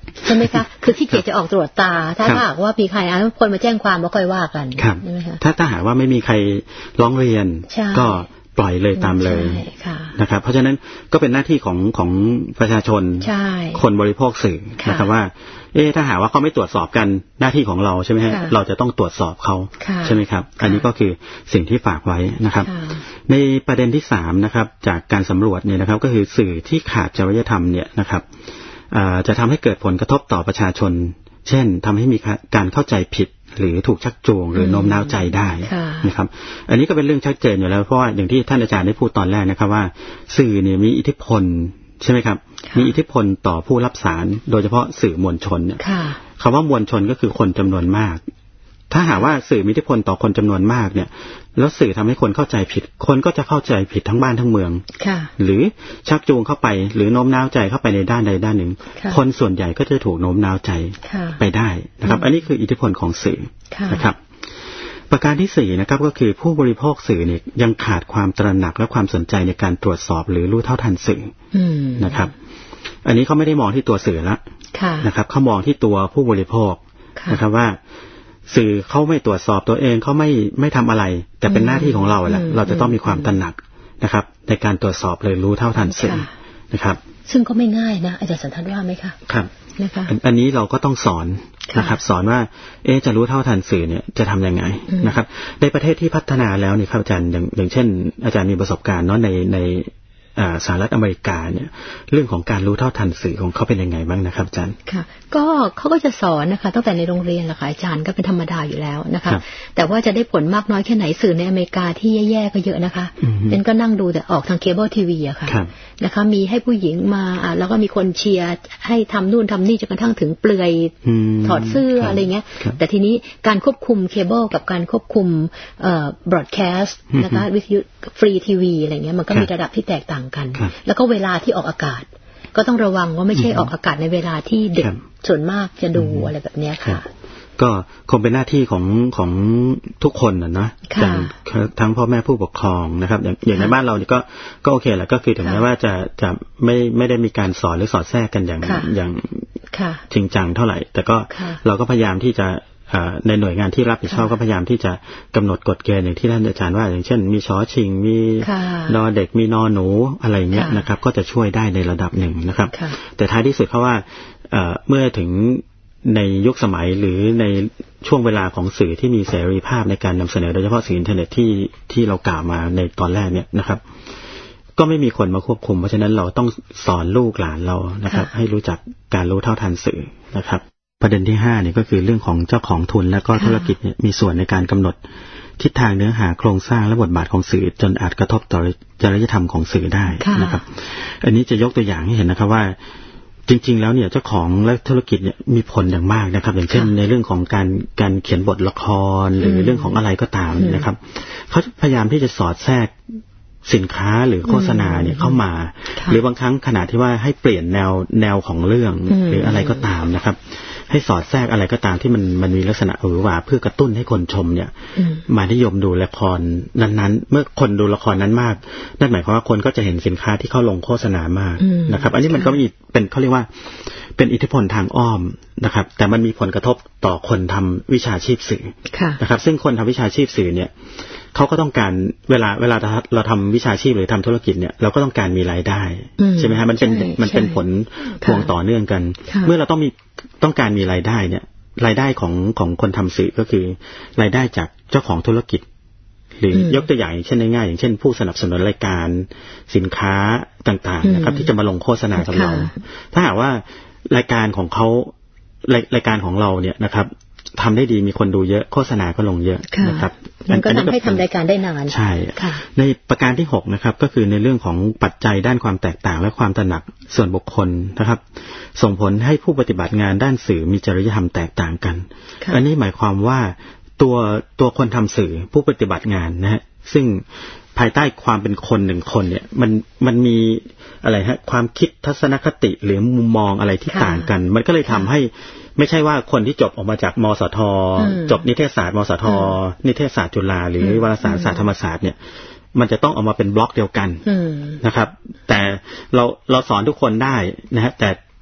ใช่ไหมคะคือขี้เกียจจะออกตรวจตาถ้าหากว่ามีใครคนมาแจ้งความก็ค่อยว่ากันใช่ไหมคะถ้าหากว่าไม่มีใครร้องเรียนก็ปล่อยเลยตามเลยนะครับเพราะฉะนั้นก็เป็นหน้าที่ของประชาชนคนบริโภคสื่อนะครับว่าถ้าหากว่าเขาไม่ตรวจสอบกันหน้าที่ของเราใช่ไหมฮะเราจะต้องตรวจสอบเขาใช่ไหมครับอันนี้ก็คือสิ่งที่ฝากไว้นะครับในประเด็นที่3นะครับจากการสำรวจเนี่ยนะครับก็คือสื่อที่ขาดจริยธรรมเนี่ยนะครับจะทำให้เกิดผลกระทบต่อประชาชนเช่นทำให้มีการเข้าใจผิดหรือถูกชักจูงหรือโน้มน้าวใจได้นะครับอันนี้ก็เป็นเรื่องชัดเจนอยู่แล้วเพราะว่าอย่างที่ท่านอาจารย์ได้พูดตอนแรกนะครับว่าสื่อเนี่ยมีอิทธิพลใช่ไหมครับมีอิทธิพลต่อผู้รับสารโดยเฉพาะสื่อมวลชนเนี่ยคำว่ามวลชนก็คือคนจำนวนมากถ้าหากว่าสื่อมีอิทธิพลต่อคนจำนวนมากเนี่ยแล้วสื่อทำให้คนเข้าใจผิดคนก็จะเข้าใจผิดทั้งบ้านทั้งเมืองหรือชักจูงเข้าไปหรือโน้มน้าวใจเข้าไปในด้านใดด้านหนึ่งคนส่วนใหญ่ก็จะถูกโน้มน้าวใจไปได้นะครับอันนี้คืออิทธิพลของสื่อนะครับประการที่4นะครับก็คือผู้บริโภคสื่อเนี่ยยังขาดความตระหนักและความสนใจในการตรวจสอบหรือรู้เท่าทันสื่อนะครับอันนี้เขาไม่ได้มองที่ตัวสื่อละนะครับเขามองที่ตัวผู้บริโภคนะครับว่าสื่อเขาไม่ตรวจสอบตัวเองเขาไม่ทำอะไรแต่เป็นหน้าที่ของเราแหละเราจะต้องมีความตระหนักนะครับในการตรวจสอบเลยรู้เท่าทันสื่อนะครับซึ่งก็ไม่ง่ายนะอาจารย์สันทัศน์ว่าไหมคะครับนะคะอันนี้เราก็ต้องสอนนะครับสอนว่าจะรู้เท่าทันสื่อเนี่ยจะทำยังไงนะครับในประเทศที่พัฒนาแล้วนี่ครับอาจารย์อย่างเช่นอาจารย์มีประสบการณ์เนาะในสหรัฐอเมริกาเนี่ยเรื่องของการรู้เท่าทันสื่อของเขาเป็นยังไงบ้างนะครับอาจารย์ค่ะก็เขาก็จะสอนนะคะตั้งแต่ในโรงเรียนแหละค่ะอาจารย์ก็เป็นธรรมดาอยู่แล้วนะคะแต่ว่าจะได้ผลมากน้อยแค่ไหนสื่อในอเมริกาที่แย่ๆก็เยอะนะคะเป็นก็นั่งดูแต่ออกทางเคเบิลทีวีอะค่ะนะคะมีให้ผู้หญิงมาแล้วก็มีคนเชียร์ให้ทำนู่นทำนี่จนกระทั่งถึงเปลือยถอดเสื้ออะไรเงี้ยแต่ทีนี้การควบคุมเคเบิลกับการควบคุมบรอดแคสต์นะคะวิทยุฟรีทีวีอะไรเงี้ยมันก็มีระดับที่แตกต่างกันแล้วก็เวลาที่ออกอากาศก็ต้องระวังว่าไม่ใช่ออกอากาศในเวลาที่เด็กส่วนมากจะดูอะไรแบบนี้ค่ะก็คงเป็นหน้าที่ของทุกคนนะทั้งพ่อแม่ผู้ปกครองนะครับอย่างในบ้านเรานี่ก็โอเคแหละก็คือถึงแม้ว่าจะไม่ได้มีการสอนหรือสอดแทรกกันอย่างจริงจังเท่าไหร่แต่ก็เราก็พยายามที่จะในหน่วยงานที่รับผิดชอบก็พยายามที่จะกำหนดกฎเกณฑ์อย่างที่ท่านอาจารย์ว่าอย่างเช่นมีชอชิงมีนอเด็กมีนอหนูอะไรเงี้ยนะครับก็จะช่วยได้ในระดับหนึ่งนะครับแต่ท้ายที่สุดเพราะว่าเมื่อถึงในยุคสมัยหรือในช่วงเวลาของสื่อที่มีเสรีภาพในการนำเสนอโดยเฉพาะสื่ออินเทอร์เน็ตที่เรากล่าวมาในตอนแรกเนี่ยนะครับก็ไม่มีคนมาควบคุมเพราะฉะนั้นเราต้องสอนลูกหลานเรานะครับให้รู้จักการรู้เท่าทันสื่อนะครับประเด็นที่5เนี่ยก็คือเรื่องของเจ้าของทุนและก็ธุรกิจเนี่ยมีส่วนในการกำหนดทิศทางเนื้อหาโครงสร้างและบทบาทของสื่อจนอาจกระทบต่อจริยธรรมของสื่อได้นะครับอันนี้จะยกตัวอย่างให้เห็นนะครับว่าจริงๆแล้วเนี่ยเจ้าของและธุรกิจเนี่ยมีผลอย่างมากนะครับอย่างเช่นในเรื่องของการเขียนบทละครหรือเรื่องของอะไรก็ตามนะครับเขาพยายามที่จะสอดแทรกสินค้าหรือโฆษณาเนี่ยเข้ามาหรือบางครั้งขณะที่ว่าให้เปลี่ยนแนวของเรื่องหรืออะไรก็ตามนะครับให้สอดแทรกอะไรก็ตามที่มันมีลักษณะหรือว่าเพื่อกระตุ้นให้คนชมเนี่ยมานิยมดูละครนั้นๆเมื่อคนดูละครนั้นมากนั่นหมายความว่าคนก็จะเห็นสินค้าที่เข้าลงโฆษณามากนะครับอันนี้มันก็มีเป็นเขาเรียกว่าเป็นอิทธิพลทางอ้อมนะครับแต่มันมีผลกระทบต่อคนทำวิชาชีพสื่อนะครับซึ่งคนทำวิชาชีพสื่อเนี่ยเขาก็ต้องการเวลาเราทำวิชาชีพหรือทำธุรกิจเนี่ยเราก็ต้องการมีรายได้ใช่ไหมฮะมันเป็นผลพวงต่อเนื่องกันเมื่อเราต้องการมีรายได้เนี่ยรายได้ของคนทำสื่อก็คือรายได้จากเจ้าของธุรกิจหรือยกตัวอย่างเช่นง่ายๆอย่างเช่นผู้สนับสนุนรายการสินค้าต่างๆนะครับที่จะมาลงโฆษณากับเราถ้าหากว่ารายการของเขารายการของเราเนี่ยนะครับทำได้ดีมีคนดูเยอะโฆษณาก็ลงเยอะนะครับมันก็ทำให้ทำรายการได้นานใช่ในประการที่6นะครับก็คือในเรื่องของปัจจัยด้านความแตกต่างและความตระหนักส่วนบุคคลนะครับส่งผลให้ผู้ปฏิบัติงานด้านสื่อมีจริยธรรมแตกต่างกันอันนี้หมายความว่าตัวคนทำสื่อผู้ปฏิบัติงานนะฮะซึ่งภายใต้ความเป็นคนหนึ่งคนเนี่ยมันมีอะไรฮะความคิดทัศนคติหรือมุมมองอะไรที่ต่างกันมันก็เลยทำให้ไม่ใช่ว่าคนที่จบออกมาจากมสทจบนิเทศศาสตร์มสทนิเทศศาสตร์จุฬาหรือวารสารศาสตร์ธรรมศาสตร์เนี่ยมันจะต้องออกมาเป็นบล็อกเดียวกันนะครับแต่เราสอนทุกคนได้นะฮะแต่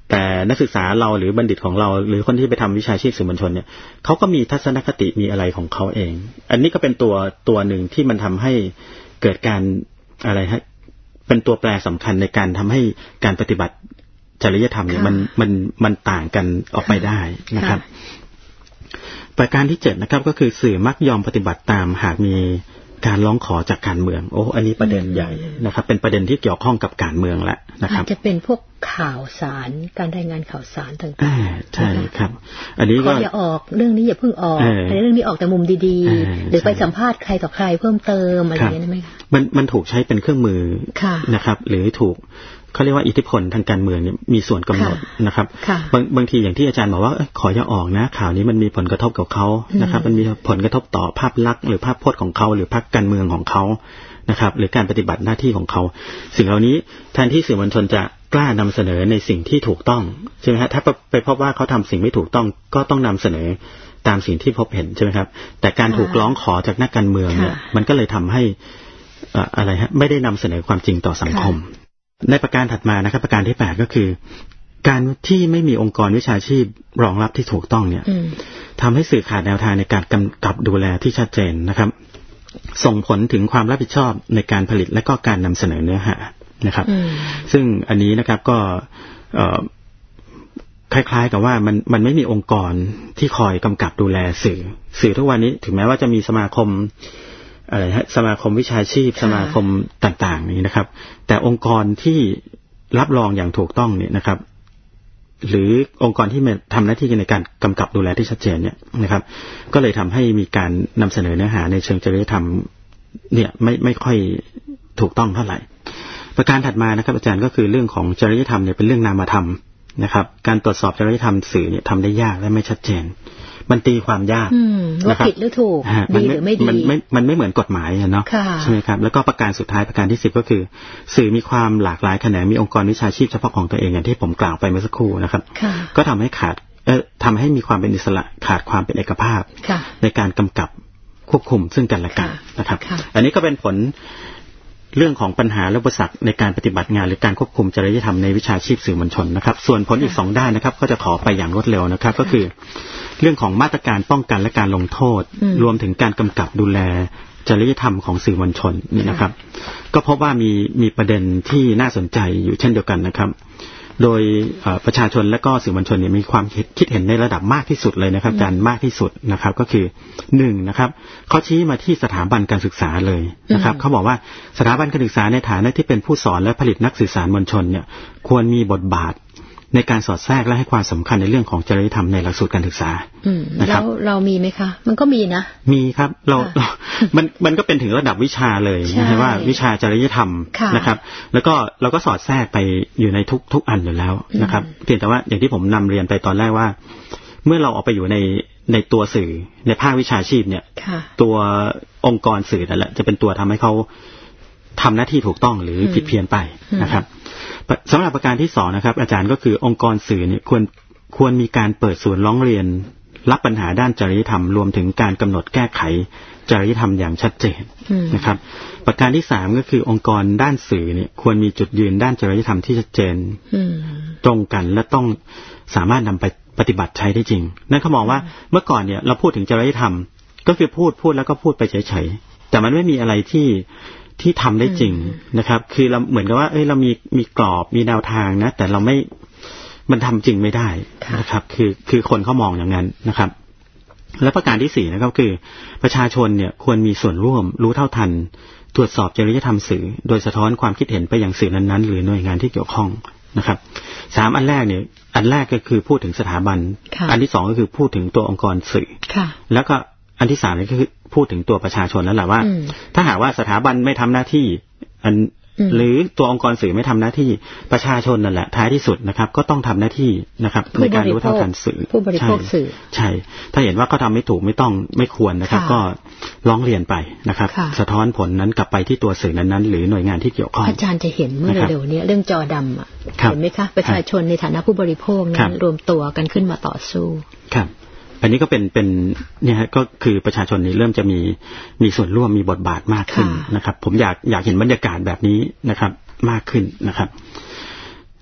แต่นักศึกษาเราหรือบัณฑิตของเราหรือคนที่ไปทำวิชาชีพสื่อมวลชนเนี่ยเขาก็มีทัศนคติมีอะไรของเขาเองอันนี้ก็เป็นตัวหนึ่งที่มันทำให้เกิดการอะไรฮะเป็นตัวแปรสำคัญในการทำให้การปฏิบัติจริยธรรมเนี่ยมันต่างกันออกไปได้นะครับประการที่7นะครับก็คือสื่อมักยอมปฏิบัติตามหากมีการร้องขอจากการเมืองอันนี้ประเด็นใหญ่นะครับเป็นประเด็นที่เกี่ยวข้องกับการเมืองแล้วนะครับจะเป็นพวกข่าวสารการรายงานข่าวสารต่างๆใช่ครับอันนี้ก็อย่าออกเรื่องนี้อย่าเพิ่งออกเรื่องนี้ออกแต่มุมดีๆหรือไปสัมภาษณ์ใครต่อใครเพิ่มเติมอะไรอย่างนี้ได้ไหมคะมันถูกใช้เป็นเครื่องมือนะครับหรือถูกเขาเรียกว่าอิทธิพลทางการเมืองเนี่ยมีส่วนกำหนดนะครับบางทีอย่างที่อาจารย์บอกว่าขออย่าออกนะข่าวนี้มันมีผลกระทบกับเขานะครับมันมีผลกระทบต่อภาพลักษณ์หรือภาพพจน์ของเขาหรือพรรคการเมืองของเขานะครับหรือการปฏิบัติหน้าที่ของเขาสิ่งเหล่านี้แทนที่สื่อมวลชนจะกล้านำเสนอในสิ่งที่ถูกต้องใช่ไหมฮะถ้าไปพบว่าเขาทำสิ่งไม่ถูกต้องก็ต้องนำเสนอตามสิ่งที่พบเห็นใช่ไหมครับแต่การถูกร้องขอจากนักการเมืองเนี่ยมันก็เลยทำให้อะไรฮะไม่ได้นำเสนอความจริงต่อสังคมในประการถัดมานะครับประการที่8ก็คือการที่ไม่มีองค์กรวิชาชีพรองรับที่ถูกต้องเนี่ยทำให้สื่อขาดแนวทางในการกำกับดูแลที่ชัดเจนนะครับส่งผลถึงความรับผิดชอบในการผลิตและก็การนำเสนอเนื้อหานะครับซึ่งอันนี้นะครับก็คล้ายๆกับว่ามันไม่มีองค์กรที่คอยกำกับดูแลสื่อทุกวันนี้ถึงแม้ว่าจะมีสมาคมอะไรฮะสมาคมวิชาชีพสมาคมต่างๆนี้นะครับแต่องค์กรที่รับรองอย่างถูกต้องเนี่ยนะครับหรือองค์กรที่ทำหน้าที่ในการกำกับดูแลที่ชัดเจนเนี่ยนะครับก็เลยทำให้มีการนำเสนอเนื้อหาในเชิงจริยธรรมเนี่ยไม่ค่อยถูกต้องเท่าไหร่ประการถัดมานะครับอาจารย์ก็คือเรื่องของจริยธรรมเนี่ยเป็นเรื่องนามธรรมนะครับการตรวจสอบจริยธรรมสื่อเนี่ยทำได้ยากและไม่ชัดเจนมันตีความยากว่าผิดหรือถูกดีหรือไม่ดีมันไม่เหมือนกฎหมายเนาะใช่ไหมครับแล้วก็ประการสุดท้ายประการที่10ก็คือสื่อมีความหลากหลายแขนงมีองค์กรวิชาชีพเฉพาะของตัวเองอย่างที่ผมกล่าวไปเมื่อสักครู่นะครับก็ทำให้มีความเป็นอิสระขาดความเป็นเอกภาพในการกำกับควบคุมซึ่งกันและกันนะครับอันนี้ก็เป็นผลเรื่องของปัญหาและอุปสรรคในการปฏิบัติงานหรือการควบคุมจริยธรรมในวิชาชีพสื่อมวลชนนะครับส่วนผลอีก2ด้านนะครับก็จะขอไปอย่างรวดเร็วนะครับก็คือเรื่องของมาตรการป้องกันและการลงโทษรวมถึงการกำกับดูแลจริยธรรมของสื่อมวลชนนี่นะครับก็พบว่ามีประเด็นที่น่าสนใจอยู่เช่นเดียวกันนะครับโดยประชาชนและก็สื่อมวลชนเนี่ยมีความคิดเห็นในระดับมากที่สุดเลยนะครับอาจารย์มากที่สุดนะครับก็คือ1นะครับเขาชี้มาที่สถาบันการศึกษาเลยนะครับเขาบอกว่าสถาบันการศึกษาในฐานะที่เป็นผู้สอนและผลิตนักสื่อสารมวลชนเนี่ยควรมีบทบาทในการสอดแทรกและให้ความสำคัญในเรื่องของจริยธรรมในหลักสูตรการศึกษานะครับเรามีไหมคะมันก็มีนะมีครับมันก็เป็นถึงระดับวิชาเลยนะว่าวิชาจริยธรรมนะครับแล้วก็เราก็สอดแทรกไปอยู่ในทุกอันอยู่แล้วนะครับเพียงแต่ว่าอย่างที่ผมนำเรียนไปตอนแรกว่าเมื่อเราออกไปอยู่ในตัวสื่อในภาควิชาชีพเนี่ยตัวองค์กรสื่อนั่นแหละจะเป็นตัวทำให้เขาทำหน้าที่ถูกต้องหรือผิดเพี้ยนไปนะครับสำหรับประการที่2นะครับอาจารย์ก็คือองค์กรสื่อเนี่ยควรมีการเปิดศูนย์ร้องเรียนรับปัญหาด้านจริยธรรมรวมถึงการกำหนดแก้ไขจริยธรรมอย่างชัดเจนนะครับประการที่3ก็คือองค์กรด้านสื่อเนี่ยควรมีจุดยืนด้านจริยธรรมที่ชัดเจนตรงกันและต้องสามารถนำไปปฏิบัติใช้ได้จริงนั่นเขามองว่าเมื่อก่อนเนี่ยเราพูดถึงจริยธรรมก็คือพูดแล้วก็พูดไปเฉยๆแต่มันไม่มีอะไรที่ทำได้จริงนะครับคือเราเหมือนกับว่าเรามีกรอบมีแนวทางนะแต่เรามันทำจริงไม่ได้นะครับคือคนเขามองอย่างนั้นนะครับและประการที่4นะครับคือประชาชนเนี่ยควรมีส่วนร่วมรู้เท่าทันตรวจสอบจริยธรรมสื่อโดยสะท้อนความคิดเห็นไปยังสื่อนั้นๆหรือหน่วยงานที่เกี่ยวข้องนะครับ3อันแรกเนี่ยอันแรกก็คือพูดถึงสถาบันอันที่2ก็คือพูดถึงตัวองค์กรสื่อแล้วก็อันที่3ก็คือพูดถึงตัวประชาชนแล้วแหละว่าถ้าหากว่าสถาบันไม่ทำหน้าที่หรือตัวองค์กรสื่อไม่ทำหน้าที่ประชาชนนั่นแหละท้ายที่สุดนะครับก็ต้องทำหน้าที่นะครับในการรู้เท่าทันสื่อผู้บริโภคสื่อใช่ถ้าเห็นว่าเขาทำไม่ถูกไม่ควรนะครับก็ร้องเรียนไปนะครับสะท้อนผลนั้นกลับไปที่ตัวสื่อนั้นๆหรือหน่วยงานที่เกี่ยวข้องอาจารย์จะเห็นเมื่อเร็วๆนี้เรื่องจอดำเห็นไหมคะประชาชนในฐานะผู้บริโภคนั้นรวมตัวกันขึ้นมาต่อสู้ครับอันนี้ก็เป็นเนี่ยก็คือประชาชนนี่เริ่มจะมีส่วนร่วมมีบทบาทมากขึ้นนะครับผมอยากเห็นบรรยากาศแบบนี้นะครับมากขึ้นนะครับ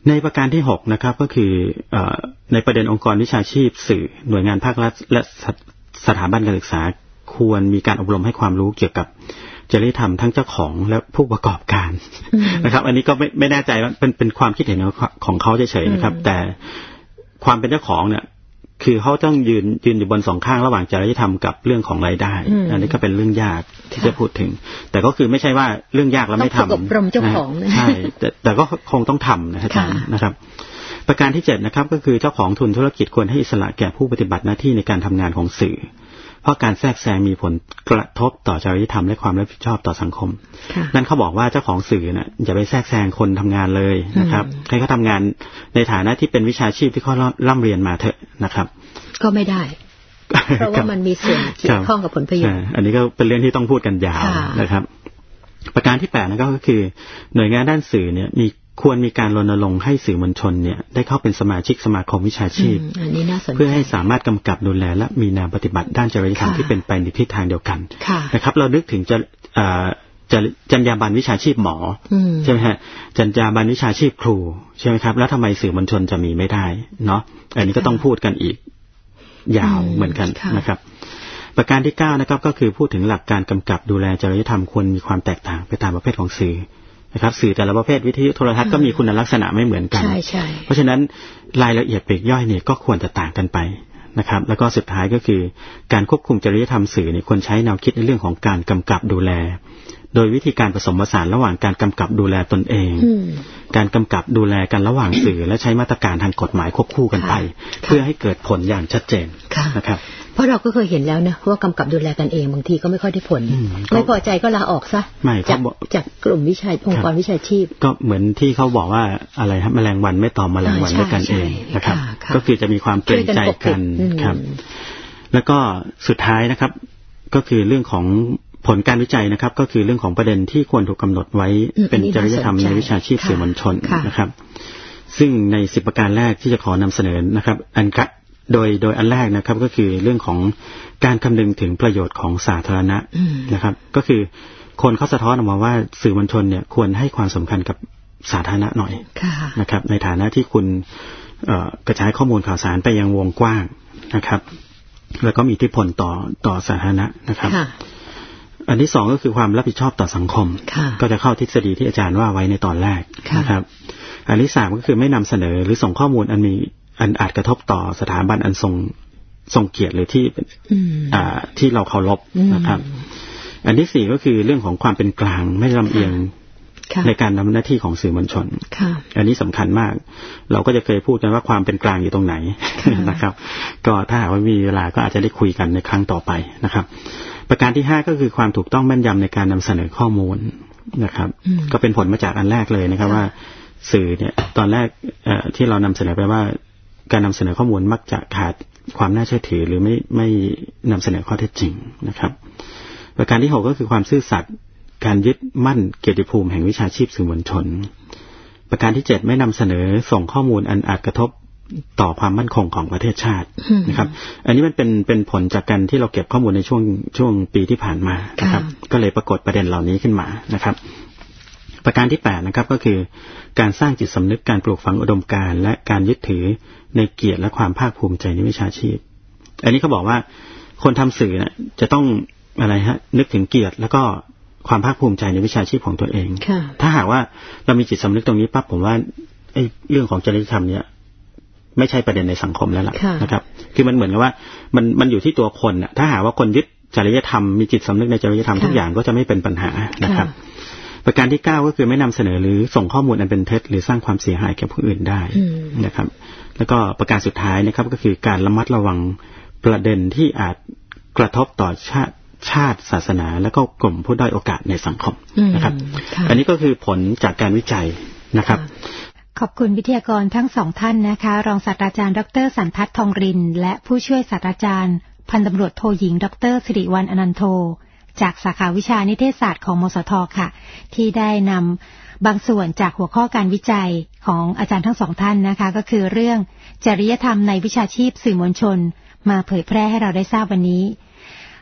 ในประการที่6นะครับก็คือในประเด็นองค์กรวิชาชีพสื่อหน่วยงานภาครัฐและสถาบันการศึกษาควรมีการอบรมให้ความรู้เกี่ยวกับจริยธรรมทั้งเจ้าของและผู้ประกอบการนะครับอันนี้ก็ไม่แน่ใจว่าเป็นความคิดเห็นของเขาเฉยๆนะครับแต่ความเป็นเจ้าของเนี่ยคือเขาต้องยืนอยู่บนสองข้างระหว่างจริยธรรมกับเรื่องของรายได้อันนี้ก็เป็นเรื่องยากที่จะพูดถึงแต่ก็คือไม่ใช่ว่าเรื่องยากแล้วไม่ทำต้องอบรมเจ้าของใช่แต่ก็คงต้องทำนะครับประการที่7นะครับก็คือเจ้าของทุนธุรกิจควรให้อิสระแก่ผู้ปฏิบัติหน้าที่ในการทำงานของสื่อเพราะการแทรกแซงมีผลกระทบต่อจริยธรรมและความรับผิดชอบต่อสังคมนั่นเขาบอกว่าเจ้าของสื่อน่ะอย่าไปแทรกแซงคนทำงานเลยนะครับให้เขาทำงานในฐานะที่เป็นวิชาชีพที่เขาร่ำเรียนมาเถอะนะครับก็ไม่ได้เพราะว่ามันมีส่วนเกี่ยวข้องกับผลประโยชน์อันนี้ก็เป็นเรื่องที่ต้องพูดกันยาวนะครับประการที่8นะครับก็คือหน่วยงานด้านสื่อเนี่ยควรมีการรณรงค์ให้สื่อมวลชนเนี่ยได้เข้าเป็นสมาชิกสมาคมวิชาชีพเพื่อให้สามารถกำกับดูแลและมีแนวปฏิบัติด้านจริยธรรมที่เป็นไปในทิศทางเดียวกันนะครับเรานึกถึงจรรยาบรรณวิชาชีพหมอใช่ไหมฮะจรรยาบรรณวิชาชีพครูใช่ไหมครับแล้วทำไมสื่อมวลชนจะมีไม่ได้เนาะอันนี้ก็ต้องพูดกันอีกยาวเหมือนกันนะครับประการที่9นะครับก็คือพูดถึงหลักการกำกับดูแลจริยธรรมควรมีความแตกต่างไปตามประเภทของสื่อนะครับสื่อแต่ละประเภทวิทยุโทรทัศน์ก็มีคุณลักษณะไม่เหมือนกันเพราะฉะนั้นรายละเอียดปลีกย่อยเนี่ยก็ควรจะต่างกันไปนะครับแล้วก็สุดท้ายก็คือการควบคุมจริยธรรมสื่อเนี่ยควรใช้แนวคิดในเรื่องของการกำกับดูแลโดยวิธีการผสมผสานระหว่างการกำกับดูแลตนเองการกำกับดูแลกันระหว่างสื่อและใช้มาตรการทางกฎหมายควบคู่กันไปเพื่อให้เกิดผลอย่างชัดเจนนะครับเพราะเราก็เคยเห็นแล้วนะว่ากำกับดูแลกันเองบางทีก็ไม่ค่อยได้ผลไม่พอใจก็ลาออกซะจากกลุ่มวิชาองค์กรวิชาชีพก็เหมือนที่เขาบอกว่าอะไรครับแมลงวันไม่ตอมแมลงวันด้วยกันเองนะครับก็คือจะมีความเกรงใจกันครับแล้วก็สุดท้ายนะครับก็คือเรื่องของผลการวิจัยนะครับก็คือเรื่องของประเด็นที่ควรถูกกำหนดไว้เป็นจริยธรรมในวิชาชีพสื่อมวลชนนะครับซึ่งใน10ประการแรกที่จะขอนำเสนอนะครับโดยอันแรกนะครับก็คือเรื่องของการคำนึงถึงประโยชน์ของสาธารณะนะครับก็คือคนเขาสะท้อนออกมาว่าสื่อมวลชนเนี่ยควรให้ความสำคัญกับสาธารณะหน่อยนะครับในฐานะที่คุณกระจายข้อมูลข่าวสารไปยังวงกว้างนะครับแล้วก็มีอิทธิพลต่อสาธารณะนะครับอันที่2ก็คือความรับผิดชอบต่อสังคมก็จะเข้าทฤษฎีที่อาจารย์ว่าไว้ในตอนแรกนะครับอันที่3ก็คือไม่นำเสนอหรือส่งข้อมูลอันอาจกระทบต่อสถาบันอันทรงเกียรติหรือที่เราเคารพนะครับอันที่4ก็คือเรื่องของความเป็นกลางไม่ลำเอียงในการทำหน้าที่ของสื่อมวลชนอันนี้สำคัญมากเราก็จะเคยพูดกันว่าความเป็นกลางอยู่ตรงไหนนะครับก็ถ้าหากว่ามีเวลาก็อาจจะได้คุยกันในครั้งต่อไปนะครับประการที่5ก็คือความถูกต้องแม่นยำในการนำเสนอข้อมูลนะครับก็เป็นผลมาจากอันแรกเลยนะครับว่าสื่อเนี่ยตอนแรกที่เรานำเสนอไปว่าการนำเสนอข้อมูลมักจะขาดความน่าเชื่อถือหรือไม่นำเสนอข้อเท็จจริงนะครับประการที่6ก็คือความซื่อสัตย์การยึดมั่นเกียรติภูมิแห่งวิชาชีพสื่อมวลชนประการที่7ไม่นำเสนอส่งข้อมูลอันอาจกระทบต่อความมั่นคงของประเทศชาตินะครับอันนี้มันเป็นผลจากการที่เราเก็บข้อมูลในช่วงปีที่ผ่านมานะครับก็เลยปรากฏประเด็นเหล่านี้ขึ้นมานะครับประการที่8นะครับก็คือการสร้างจิตสำนึกการปลูกฝังอุดมการณ์และการยึดถือในเกียรติและความภาคภูมิใจในวิชาชีพอันนี้เขาบอกว่าคนทำสื่อเนี่ยจะต้องอะไรฮะนึกถึงเกียรติแล้วก็ความภาคภูมิใจในวิชาชีพของตัวเองถ้าหากว่าเรามีจิตสำนึกตรงนี้ปั๊บผมว่าไอ้เรื่องของจริยธรรมเนี่ยไม่ใช่ประเด็นในสังคมแล้วล่ะนะครับคือมันเหมือนกับว่ามันอยู่ที่ตัวคนน่ะถ้าหากว่าคนยึดจริยธรรมมีจิตสำนึกในจริยธรรมทุกอย่างก็จะไม่เป็นปัญหานะครับประการที่9ก็คือไม่นำเสนอหรือส่งข้อมูลอันเป็นเท็จหรือสร้างความเสียหายแก่ผู้อื่นได้นะครับแล้วก็ประการสุดท้ายนะครับก็คือการระมัดระวังประเด็นที่อาจกระทบต่อชาติศาสนาและก็กลุ่มผู้ด้อยโอกาสในสังคมนะครับอันนี้ก็คือผลจากการวิจัยนะครับขอบคุณวิทยากรทั้ง2ท่านนะคะรองศาสตราจารย์ดร.สันทัศน์ทองรินและผู้ช่วยศาสตราจารย์พันตำรวจโทหญิงดร.สิริวรรณอนันโทจากสาขาวิชานิเทศศาสตร์ของมสท.ค่ะที่ได้นำบางส่วนจากหัวข้อการวิจัยของอาจารย์ทั้ง2ท่านนะคะก็คือเรื่องจริยธรรมในวิชาชีพสื่อมวลชนมาเผยแพร่ให้เราได้ทราบวันนี้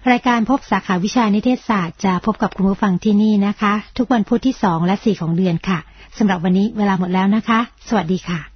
รายการพบสาขาวิชานิเทศศาสตร์จะพบกับคุณผู้ฟังที่นี่นะคะทุกวันพุธที่2และ4ของเดือนค่ะสำหรับวันนี้เวลาหมดแล้วนะคะสวัสดีค่ะ